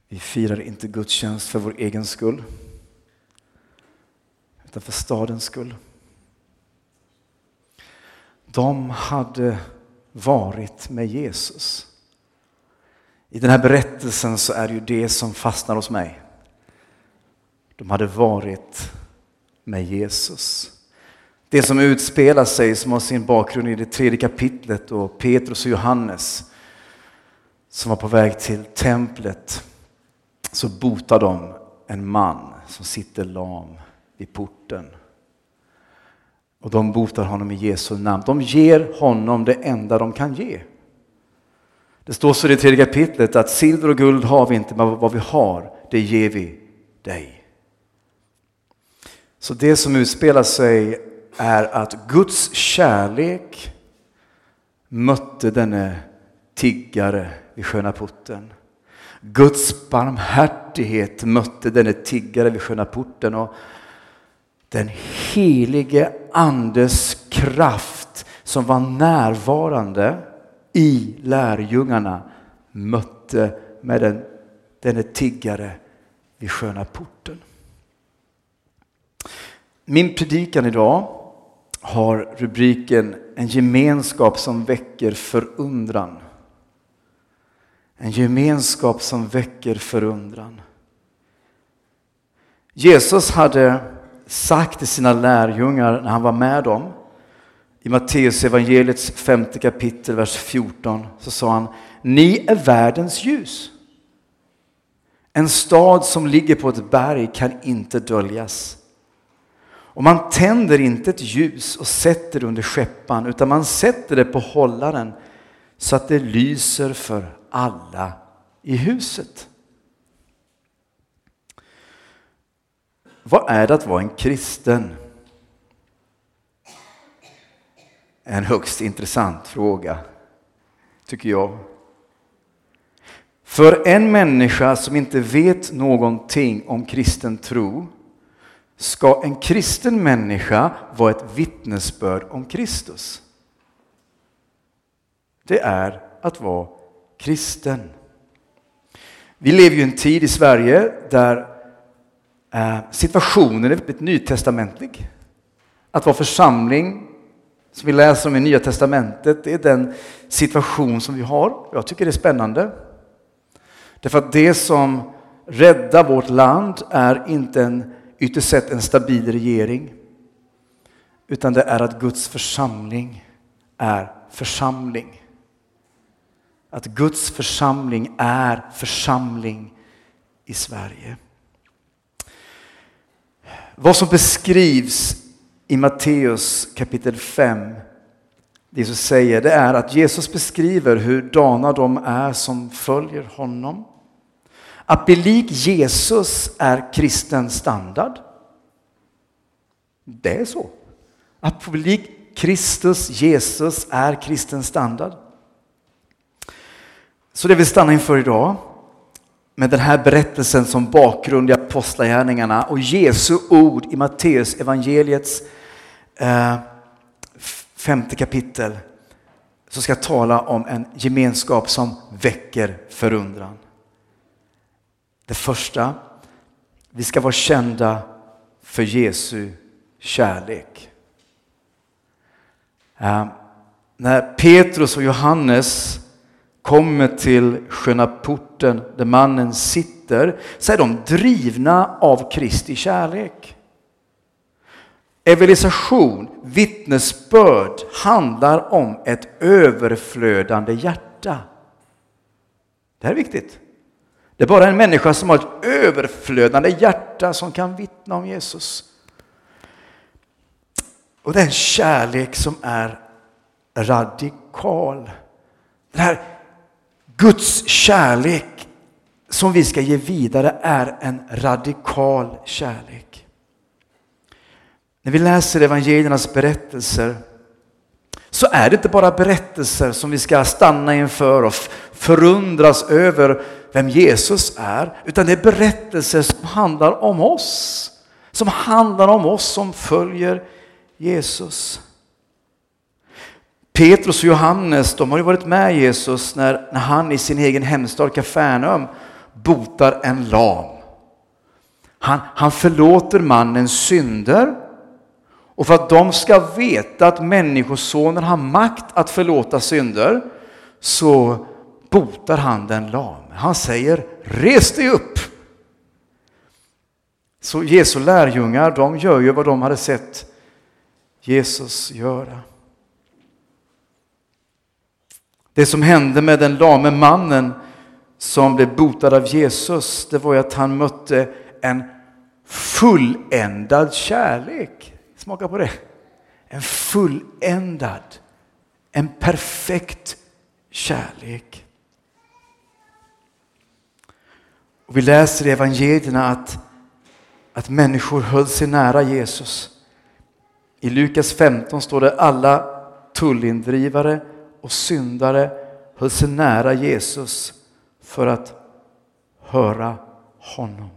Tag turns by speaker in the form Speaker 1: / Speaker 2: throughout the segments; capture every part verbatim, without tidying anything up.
Speaker 1: Vi firar inte gudstjänst för vår egen skull, utan för stadens skull. De hade varit med Jesus. I den här berättelsen så är det ju det som fastnar hos mig. De hade varit med Jesus. Det som utspelar sig, som har sin bakgrund i det tredje kapitlet, och Petrus och Johannes som var på väg till templet, så botar de en man som sitter lam vid porten. Och de botar honom i Jesu namn. De ger honom det enda de kan ge. Det står så i det tredje kapitlet att silver och guld har vi inte, men vad vi har, det ger vi dig. Så det som utspelar sig är att Guds kärlek mötte denne tiggare vid sköna porten. Guds barmhärtighet mötte denne tiggare vid sköna porten, och den helige andes kraft som var närvarande i lärjungarna mötte med den, denne tiggare vid sköna porten. Min predikan idag har rubriken En gemenskap som väcker förundran. En gemenskap som väcker förundran. Jesus hade sagt till sina lärjungar när han var med dem, i Matteus evangeliets femte kapitel, vers fjorton, så sa han: ni är världens ljus. En stad som ligger på ett berg kan inte döljas. Och man tänder inte ett ljus och sätter det under skeppan, utan man sätter det på hållaren så att det lyser för alla i huset. Vad är det att vara en kristen? En högst intressant fråga, tycker jag. För en människa som inte vet någonting om kristen tro, ska en kristen människa vara ett vittnesbörd om Kristus. Det är att vara kristen. Vi lever ju i en tid i Sverige där eh, situationen är väldigt nytestamentlig. Att vara församling, som vi läser om i Nya testamentet, det är den situation som vi har. Jag tycker det är spännande. Därför att det som räddar vårt land är inte en ytterst sett en stabil regering, utan det är att Guds församling är församling. Att Guds församling är församling i Sverige. Vad som beskrivs i Matteus kapitel fem, det som säger, det är att Jesus beskriver hur dana de är som följer honom. Att bli lik Jesus är kristen standard. Det är så. Att bli lik Kristus, Jesus, är kristen standard. Så det vill stanna inför idag, med den här berättelsen som bakgrund i apostlagärningarna och Jesu ord i Matteus evangeliets eh, femte kapitel, så ska jag tala om en gemenskap som väcker förundran. Det första, vi ska vara kända för Jesu kärlek. Eh, när Petrus och Johannes kommer till sköna porten där mannen sitter, så är de drivna av Kristi kärlek. Evangelisation, vittnesbörd handlar om ett överflödande hjärta. Det här är viktigt. Det är bara en människa som har ett överflödande hjärta som kan vittna om Jesus. Och det är en kärlek som är radikal. Den här Guds kärlek som vi ska ge vidare är en radikal kärlek. När vi läser evangeliernas berättelser, så är det inte bara berättelser som vi ska stanna inför och förundras över vem Jesus är, utan det är berättelser som handlar om oss. Som handlar om oss som följer Jesus. Petrus och Johannes, de har ju varit med Jesus när, när han i sin egen hemstad Kafarnaum botar en lam. Han, han förlåter mannens synder. Och för att de ska veta att människosonen har makt att förlåta synder, så botar han den lam. Han säger, res dig upp. Så Jesu lärjungar, de gör ju vad de hade sett Jesus göra. Det som hände med den lame mannen som blev botad av Jesus, det var ju att han mötte en fulländad kärlek. Smaka på det. En fulländad, en perfekt kärlek. Och vi läser i evangelierna att, att människor höll sig nära Jesus. I Lukas femton står det, alla tullindrivare och syndare höll sig nära Jesus för att höra honom.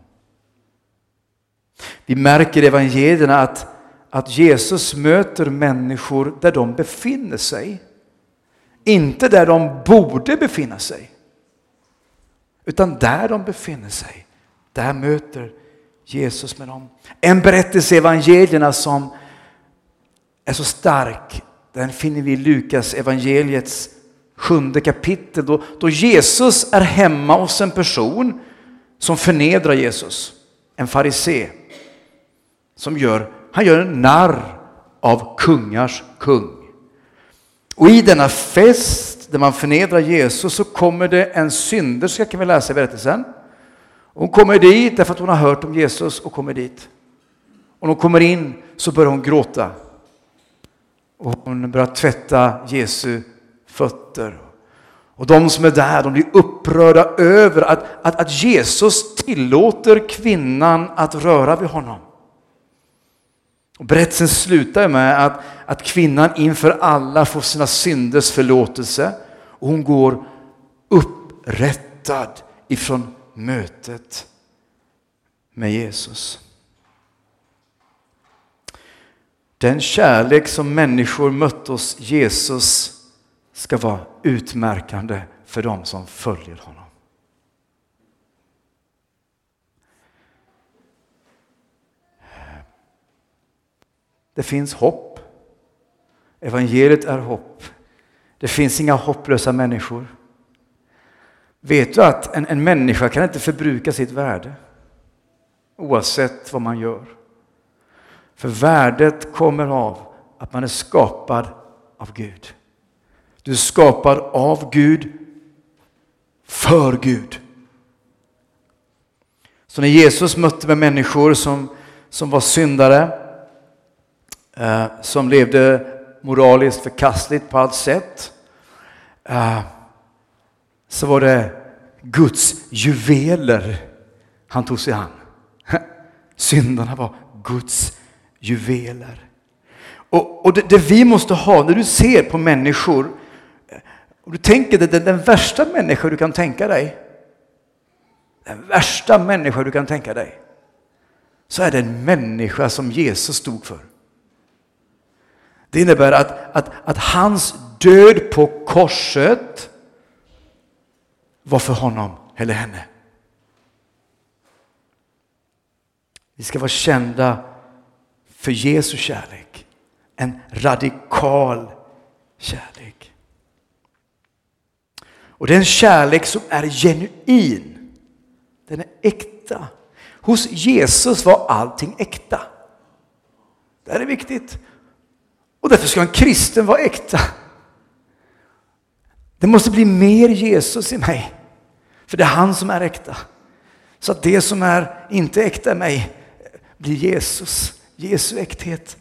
Speaker 1: Vi märker i evangelierna att, att Jesus möter människor där de befinner sig. Inte där de borde befinna sig, utan där de befinner sig. Där möter Jesus med dem. En berättelse i evangelierna som är så stark, den finner vi i Lukas evangeliets sjunde kapitel. Då, då Jesus är hemma hos en person som förnedrar Jesus. En farisé som gör, han gör en narr av kungars kung. Och i denna fest där man förnedrar Jesus så kommer det en synderska, kan vi läsa i berättelsen. Hon kommer dit därför att hon har hört om Jesus och kommer dit. Och när hon kommer in så börjar hon gråta. Och hon börjar tvätta Jesu fötter. Och de som är där, de blir upprörda över att, att, att Jesus tillåter kvinnan att röra vid honom. Och berättelsen slutar med att, att kvinnan inför alla får sina synders förlåtelse. Och hon går upprättad ifrån mötet med Jesus. Den kärlek som människor mötte hos Jesus ska vara utmärkande för dem som följer honom. Det finns hopp. Evangeliet är hopp. Det finns inga hopplösa människor. Vet du att en, en människa kan inte förbruka sitt värde oavsett vad man gör? För värdet kommer av att man är skapad av Gud. Du är skapad av Gud för Gud. Så när Jesus mötte med människor som, som var syndare, eh, som levde moraliskt förkastligt på allt sätt, eh, så var det Guds juveler han tog sig an. Syndarna var Guds juveler. Och, och det, det vi måste ha när du ser på människor, och du tänker det, den, den värsta människa du kan tänka dig, den värsta människa du kan tänka dig, så är det en människa som Jesus stod för. Det innebär att, att, att hans död på korset var för honom eller henne. Vi ska vara kända för Jesu kärlek. En radikal kärlek. Och det är en kärlek som är genuin. Den är äkta. Hos Jesus var allting äkta. Det här är viktigt. Och därför ska en kristen vara äkta. Det måste bli mer Jesus i mig. För det är han som är äkta. Så att det som är inte äkta i mig blir Jesus. Jesu äkthet.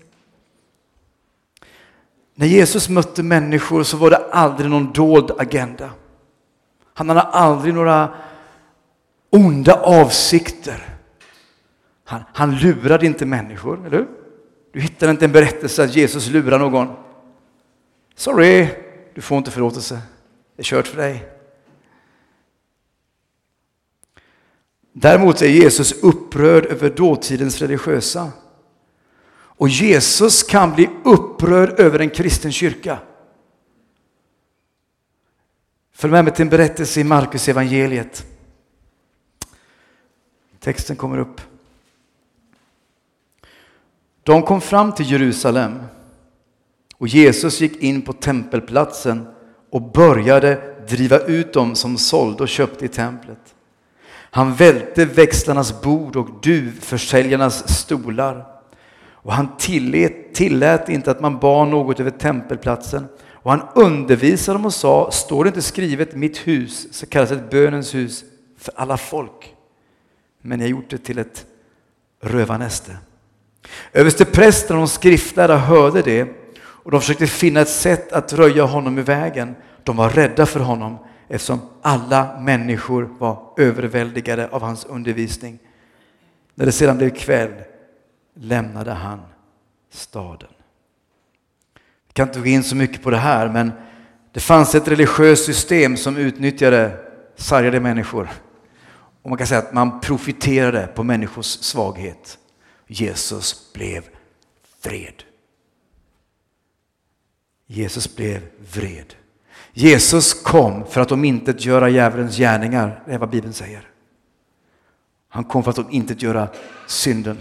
Speaker 1: När Jesus mötte människor så var det aldrig någon dold agenda. Han hade aldrig några onda avsikter. Han, han lurade inte människor, eller hur? Du hittar inte en berättelse att Jesus lurar någon. Sorry, du får inte förlåtelse. Det är kört för dig. Däremot är Jesus upprörd över dåtidens religiösa. Och Jesus kan bli upprörd över en kristen kyrka. Följ med mig till en berättelse i Markus evangeliet. Texten kommer upp. De kom fram till Jerusalem och Jesus gick in på tempelplatsen och började driva ut dem som sålde och köpte i templet. Han välte växlarnas bord och duvförsäljarnas stolar. Och han tillät, tillät inte att man bar något över tempelplatsen. Och han undervisade dem och sa, står det inte skrivet, mitt hus så kallas ett bönens hus för alla folk. Men jag har gjort det till ett rövarnäste. Översteprästerna och de skriftlärda hörde det och de försökte finna ett sätt att röja honom i vägen. De var rädda för honom eftersom alla människor var överväldigade av hans undervisning. När det sedan blev kväll lämnade han staden. Jag kan inte gå in så mycket på det här, men det fanns ett religiöst system som utnyttjade sargade människor. Och man kan säga att man profiterade på människors svaghet. Jesus blev vred. Jesus blev vred. Jesus kom för att om inte göra djävulens gärningar, det är vad Bibeln säger. Han kom för att om inte göra synden.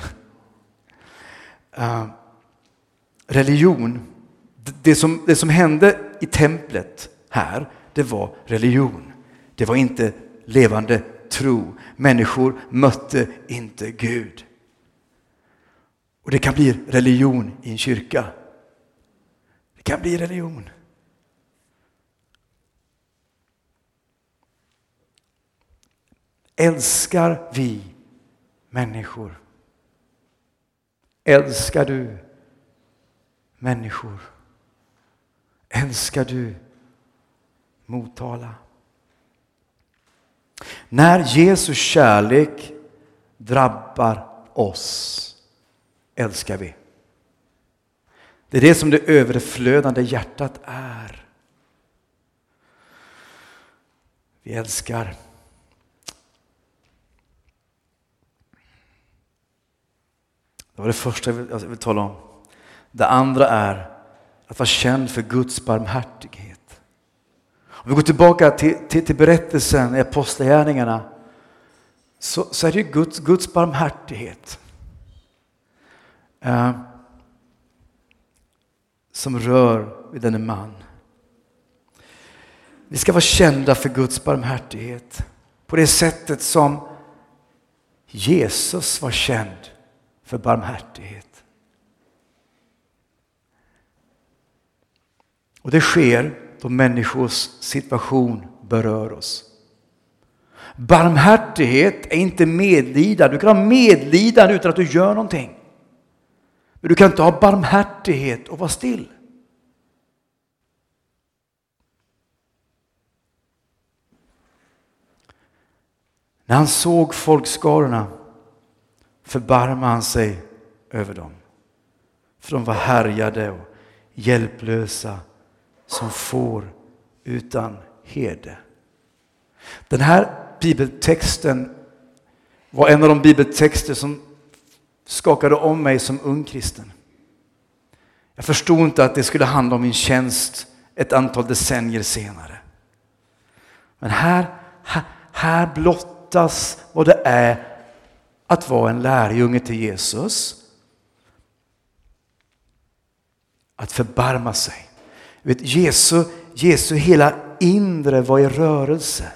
Speaker 1: Uh, religion, det som, det som hände i templet här, det var religion. Det var inte levande tro. Människor mötte inte Gud. Och det kan bli religion i en kyrka. Det kan bli religion. Älskar vi människor? Älskar du människor? Älskar du Motala? När Jesus kärlek drabbar oss, älskar vi. Det är det som det överflödande hjärtat är. Vi älskar. Det var det första jag vill tala om. Det andra är att vara känd för Guds barmhärtighet. Om vi går tillbaka till, till, till berättelsen i Apostlagärningarna, så, så är det ju Guds, Guds barmhärtighet uh, som rör vid denne man. Vi ska vara kända för Guds barmhärtighet på det sättet som Jesus var känd för barmhärtighet. Och det sker då människors situation berör oss. Barmhärtighet är inte medlidande. Du kan ha medlidande utan att du gör någonting. Men du kan inte ha barmhärtighet och vara still. När han såg folkskarorna förbarmade han sig över dem. För de var härjade och hjälplösa som får utan herde. Den här bibeltexten var en av de bibeltexter som skakade om mig som ung kristen. Jag förstod inte att det skulle handla om min tjänst ett antal decennier senare. Men här, här, här blottas vad det är att vara en lärjunge till Jesus. Att förbarma sig. Vet, Jesu, Jesu hela inre var i rörelse.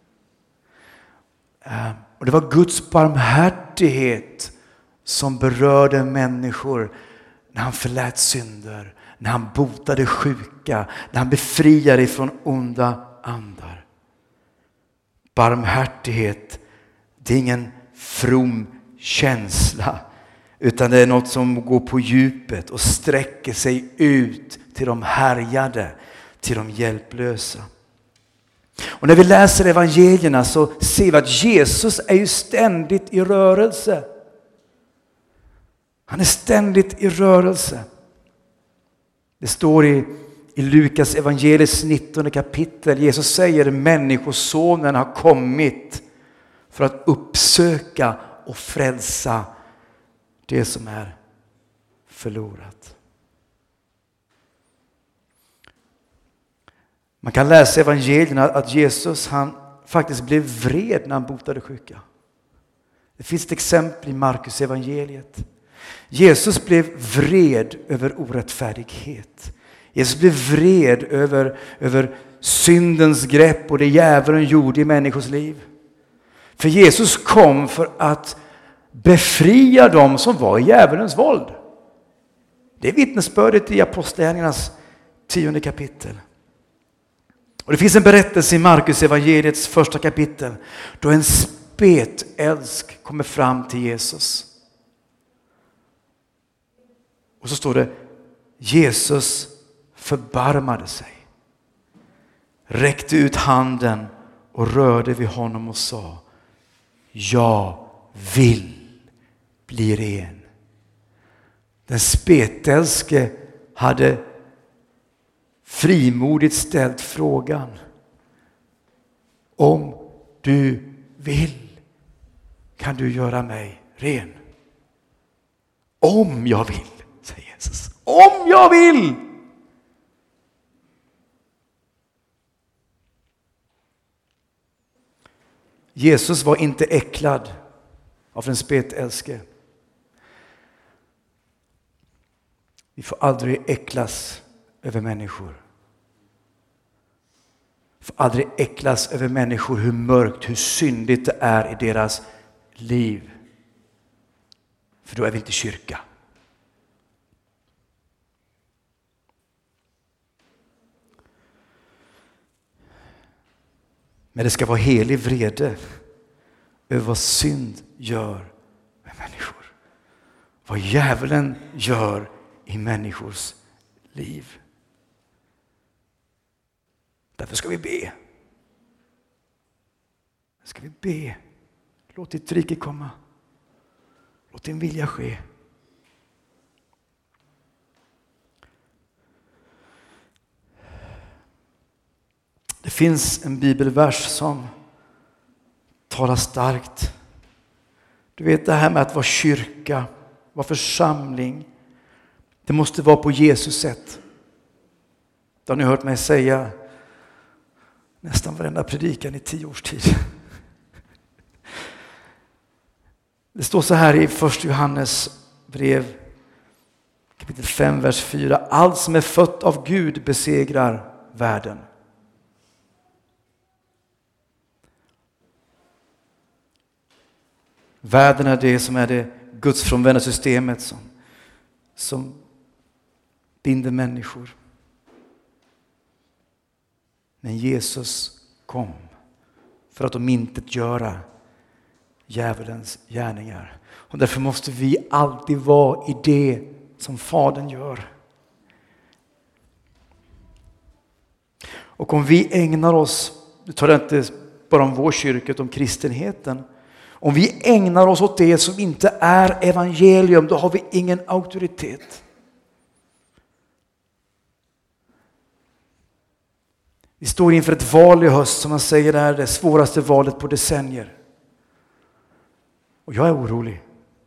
Speaker 1: Och det var Guds barmhärtighet som berörde människor när han förlät synder, när han botade sjuka, när han befriade ifrån onda andar. Barmhärtighet, det är ingen from känsla, utan det är något som går på djupet och sträcker sig ut till de härjade, till de hjälplösa. Och när vi läser evangelierna så ser vi att Jesus är ju ständigt i rörelse. Han är ständigt i rörelse. Det står i, i Lukas evangeliets nittonde kapitel. Jesus säger att människosonen har kommit för att uppsöka och frälsa det som är förlorat. Man kan läsa i evangelierna att Jesus han faktiskt blev vred när han botade sjuka. Det finns ett exempel i Markus evangeliet. Jesus blev vred över orättfärdighet. Jesus blev vred över, över syndens grepp och det djävulen gjorde i människors liv. För Jesus kom för att befria dem som var i djävulens våld. Det är vittnesbördet i Apostlagärningarnas tionde kapitel. Och det finns en berättelse i Markus evangeliets första kapitel då en spetälsk kommer fram till Jesus. Och så står det: Jesus förbarmade sig, räckte ut handen och rörde vid honom och sa: jag vill bli ren. Den spetälske hade frimodigt ställt frågan: om du vill, kan du göra mig ren? Om jag vill, säger Jesus. Om jag vill! Jesus var inte äcklad av den spetälske. Vi får aldrig äcklas över människor. Vi får aldrig äcklas över människor, hur mörkt, hur syndigt det är i deras liv. För då är vi inte kyrka. Men det ska vara helig vrede över vad synd gör med människor. Vad djävulen gör i människors liv. Därför ska vi be. Ska vi be. Låt ditt rike komma. Låt din vilja ske. Det finns en bibelvers som talar starkt. Du vet det här med att vara kyrka, vara församling. Det måste vara på Jesus sätt. Det har ni hört mig säga nästan varenda predikan i tio års tid. Det står så här i första Johannes brev kapitel fem vers fyra: allt som är fött av Gud besegrar världen. Världen är det som är det gudsfrånvända systemet som, som binder människor. Men Jesus kom för att omintetgöra djävulens gärningar. Och därför måste vi alltid vara i det som Fadern gör. Och om vi ägnar oss, det tar inte bara om vår kyrka utan om kristenheten. Om vi ägnar oss åt det som inte är evangelium, då har vi ingen auktoritet. Vi står inför ett val i höst som man säger är det svåraste valet på decennier. Och jag är orolig.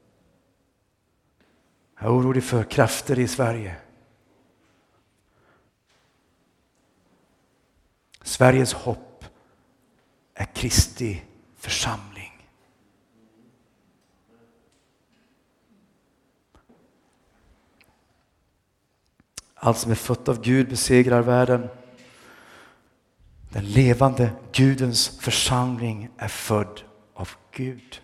Speaker 1: Jag är orolig för krafter i Sverige. Sveriges hopp är Kristi församling. Allt som är fött av Gud besegrar världen. Den levande Gudens församling är född av Gud.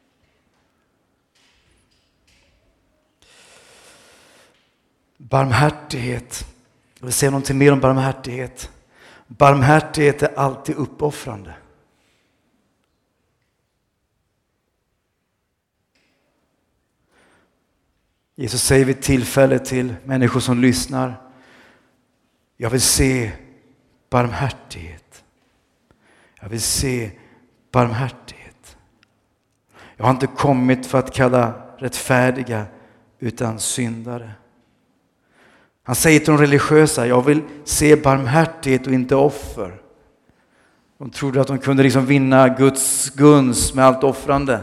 Speaker 1: Barmhärtighet. Jag vill säga någonting mer om barmhärtighet. Barmhärtighet är alltid uppoffrande. Jesus säger vid tillfälle till människor som lyssnar: jag vill se barmhärtighet. Jag vill se barmhärtighet. Jag har inte kommit för att kalla rättfärdiga utan syndare. Han säger till de religiösa: jag vill se barmhärtighet och inte offer. De trodde att de kunde liksom vinna Guds gunst med allt offrande.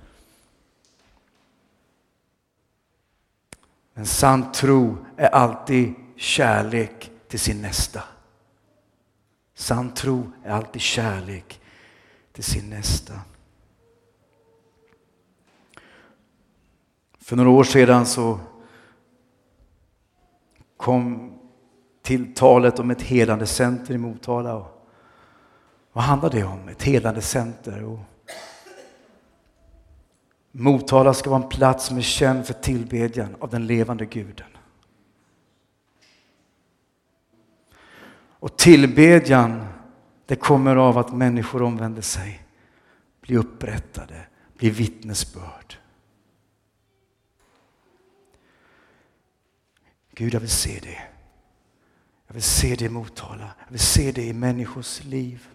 Speaker 1: En sann tro är alltid kärlek till sin nästa. Sann tro är alltid kärlek till sin nästa. För några år sedan så kom tilltalet om ett helande center i Motala. Och vad handlar det om? Ett helande center. Och Motala ska vara en plats som är känd för tillbedjan av den levande Guden. Och tillbedjan, det kommer av att människor omvänder sig, blir upprättade, blir vittnesbörd. Gud, jag vill se det. Jag vill se det i Motala. Jag vill se det i människors liv.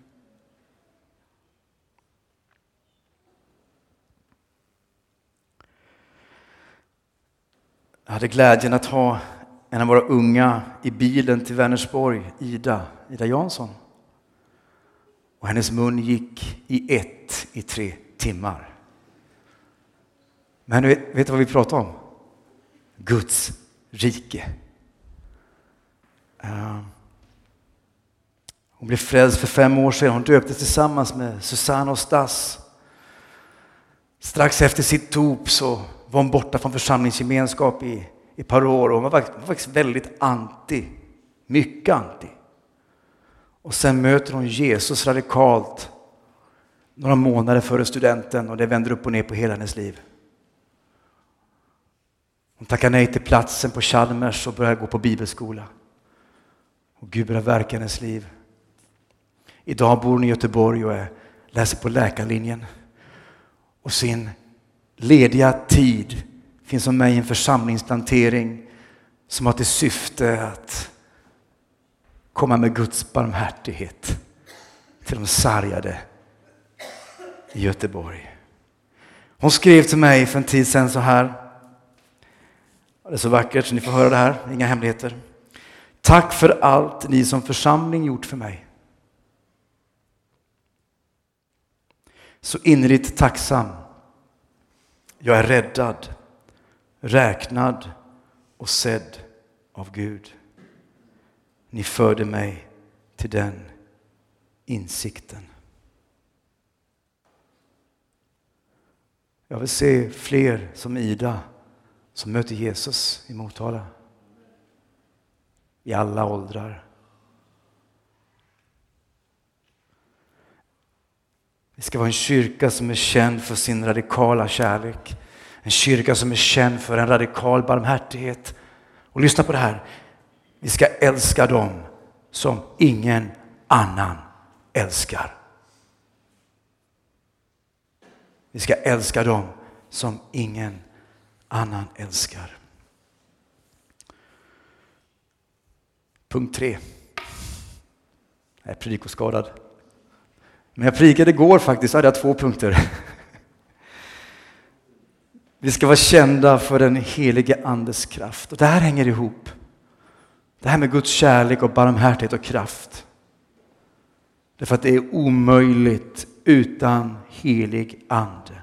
Speaker 1: Jag hade glädjen att ha en av våra unga i bilen till Vänersborg, Ida, Ida Jansson. Och hennes mun gick i ett i tre timmar. Men vet, vet du vad vi pratar om? Guds rike. Uh, hon blev frälst för fem år sedan. Hon döptes tillsammans med Susanna och Stas. Strax efter sitt dop så var hon borta från församlingsgemenskap i i ett par år. Och hon var faktiskt, var faktiskt väldigt anti. Mycket anti. Och sen möter hon Jesus radikalt några månader före studenten. Och det vänder upp och ner på hela hennes liv. Hon tackar nej till platsen på Chalmers och börjar gå på bibelskola. Och Gud börjar verka i hennes liv. Idag bor hon i Göteborg och är, läser på läkarlinjen. Och sin lediga tid finns som mig en församlingsplantering som har till syfte att komma med Guds barmhärtighet till de sargade i Göteborg. Hon skrev till mig för en tid sedan så här. Det är så vackert så ni får höra det här, inga hemligheter. Tack för allt ni som församling gjort för mig. Så innerligt tacksam. Jag är räddad, räknad och sedd av Gud. Ni förde mig till den insikten. Jag vill se fler som Ida som möter Jesus i Motala. I alla åldrar. Vi ska vara en kyrka som är känd för sin radikala kärlek. En kyrka som är känd för en radikal barmhärtighet. Och lyssna på det här. Vi ska älska dem som ingen annan älskar. Vi ska älska dem som ingen annan älskar. Punkt tre. Jag är predikoskadad. Men jag predikade igår faktiskt, så hade jag två punkter. Vi ska vara kända för den helige andes kraft. Och det här hänger ihop. Det här med Guds kärlek och barmhärtighet och kraft. Därför att det är omöjligt utan helig ande.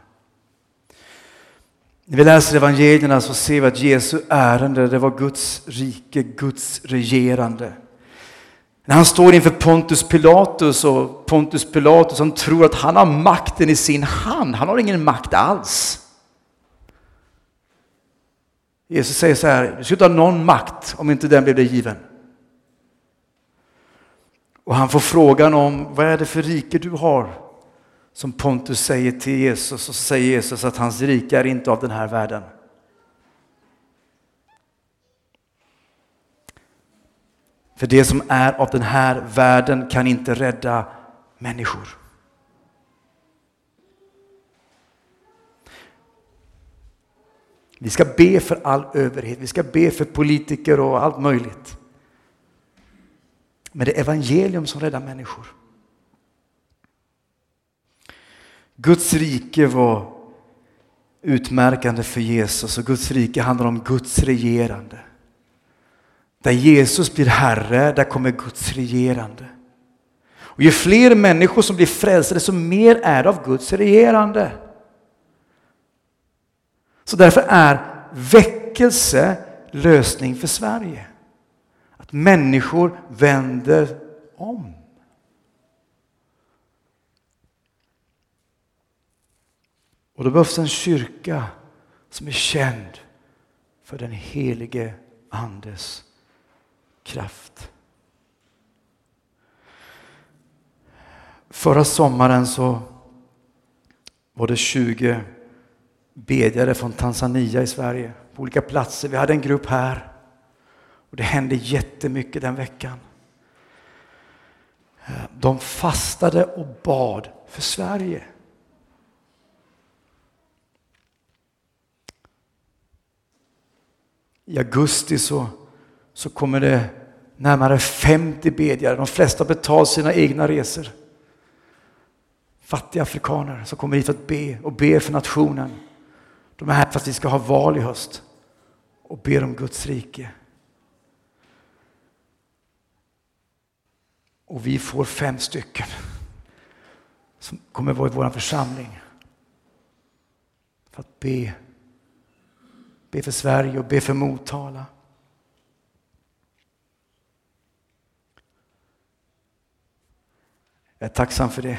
Speaker 1: När vi läser evangelierna så ser vi att Jesu ärende, det var Guds rike, Guds regerande. När han står inför Pontus Pilatus och Pontus Pilatus som tror att han har makten i sin hand. Han har ingen makt alls. Jesus säger så här, du ska inte ha någon makt om inte den blev dig given. Och han får frågan om, vad är det för rike du har? Som Pontus säger till Jesus, och så säger Jesus att hans rike är inte av den här världen. För det som är av den här världen kan inte rädda människor. Vi ska be för all överhet. Vi ska be för politiker och allt möjligt. Men det är evangelium som räddar människor. Guds rike var utmärkande för Jesus. Och Guds rike handlar om Guds regerande. Där Jesus blir herre, där kommer Guds regerande. Och ju fler människor som blir frälsade, desto mer är av Guds regerande. Så därför är väckelse lösning för Sverige. Att människor vänder om. Och då behövs en kyrka som är känd för den helige Andes kraft. Förra sommaren så var det tjugo bedjare från Tanzania i Sverige på olika platser. Vi hade en grupp här och det hände jättemycket den veckan. De fastade och bad för Sverige. I augusti så, så kommer det närmare femtio bedjare. De flesta betalar sina egna resor. Fattiga afrikaner som kommer hit för att be och be för nationen. De är här för att vi ska ha val i höst och ber om Guds rike. Och vi får fem stycken som kommer vara i vår församling för att be. Be för Sverige och be för Motala. Jag är tacksam för det.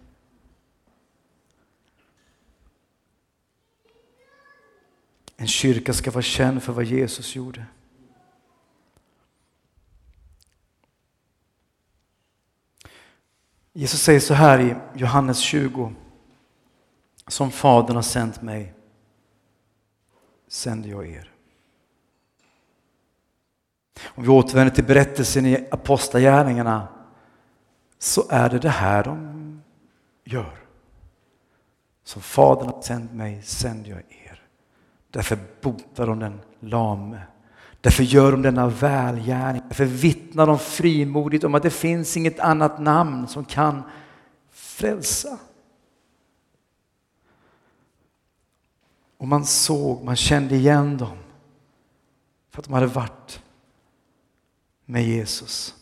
Speaker 1: En kyrka ska vara känd för vad Jesus gjorde. Jesus säger så här i Johannes tjugo. Som Fadern har sänt mig, sänder jag er. Om vi återvänder till berättelsen i Apostlagärningarna så är det det här de gör. Som Fadern har sänt mig, sänder jag er. Därför botar de den lame. Därför gör de denna välgärning. Därför vittnar de frimodigt om att det finns inget annat namn som kan frälsa. Och man såg, man kände igen dem. För att de hade varit med Jesus.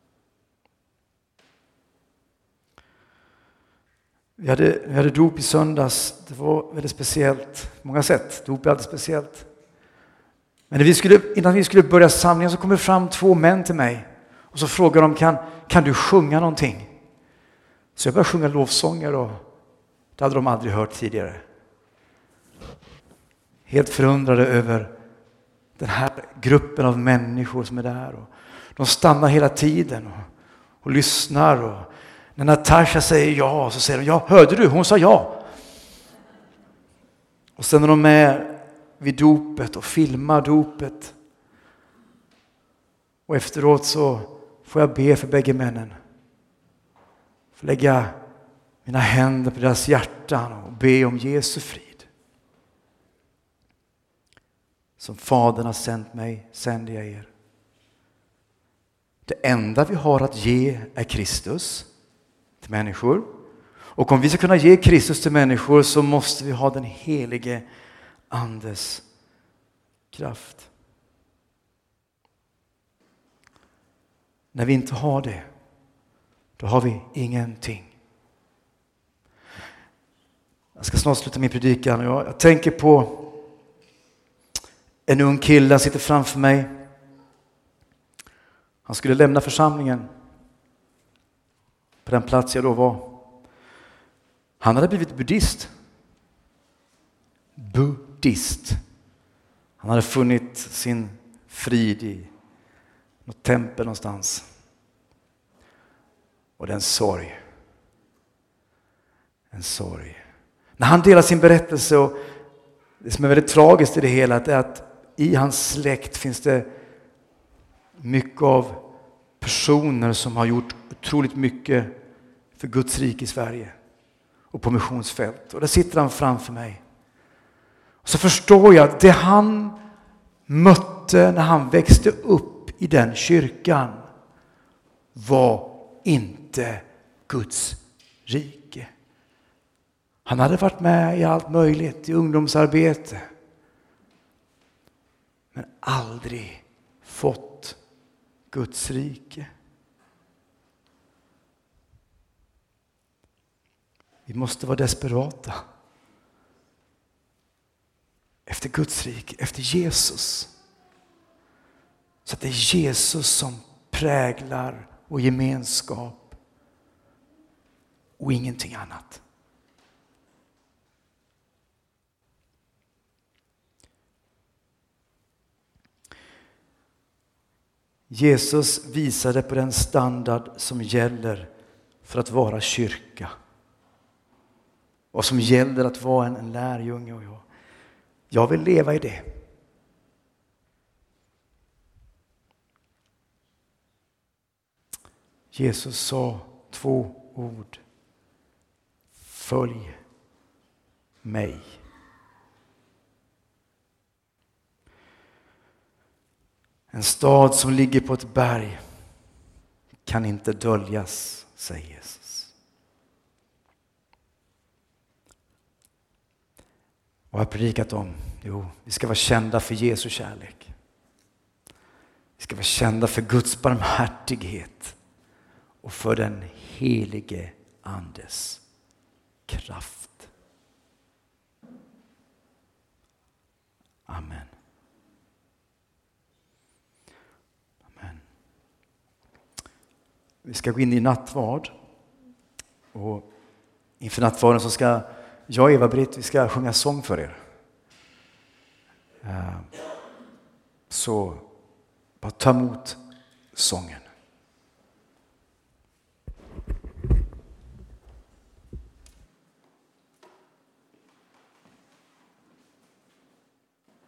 Speaker 1: Vi hade, vi hade dop i söndags. Det var väldigt speciellt. På många sätt. Dop är alltid speciellt. Men när vi skulle, innan vi skulle börja samlingen så kom det fram två män till mig. Och så frågade de, kan, kan du sjunga någonting? Så jag började sjunga lovsånger och det hade de aldrig hört tidigare. Helt förundrade över den här gruppen av människor som är där. Och de stannar hela tiden och, och lyssnar. Och när Natasha säger ja så säger de, ja, hörde du? Hon sa ja. Och sen är de med vid dopet och filmar dopet. Och efteråt så får jag be för bägge männen. Får lägga mina händer på deras hjärtan och be om Jesu frid. Som Fadern har sänt mig, sänder jag er. Det enda vi har att ge är Kristus till människor. Och om vi ska kunna ge Kristus till människor så måste vi ha den helige Andes kraft. När vi inte har det, då har vi ingenting. Jag ska snart sluta min predikan. Jag, jag tänker på en ung kille, han sitter framför mig. Han skulle lämna församlingen på den plats jag då var. Han hade blivit buddhist. Buddhist. Han hade funnit sin frid i något tempel någonstans. Och det är en sorg. En sorg. När han delar sin berättelse, och det som är väldigt tragiskt i det hela är att i hans släkt finns det mycket av personer som har gjort otroligt mycket för Guds rike i Sverige och på missionsfält. Och där sitter han framför mig. Och så förstår jag att det han mötte när han växte upp i den kyrkan var inte Guds rike. Han hade varit med i allt möjligt, i ungdomsarbete. Men aldrig fått Guds rike. Vi måste vara desperata. Efter Guds rike, efter Jesus. Så att det är Jesus som präglar vår gemenskap. Och ingenting annat. Jesus visade på den standard som gäller för att vara kyrka. Och som gäller att vara en, en lärjunge. Och jag, jag vill leva i det. Jesus sa två ord. Följ mig. En stad som ligger på ett berg kan inte döljas, säger Jesus. Och jag har predikat om, jo, vi ska vara kända för Jesu kärlek. Vi ska vara kända för Guds barmhärtighet och för den helige andes kraft. Amen. Amen. Vi ska gå in i nattvard. Och inför nattvarden så ska jag och Eva-Britt, vi ska sjunga sång för er. Så bara ta emot sången.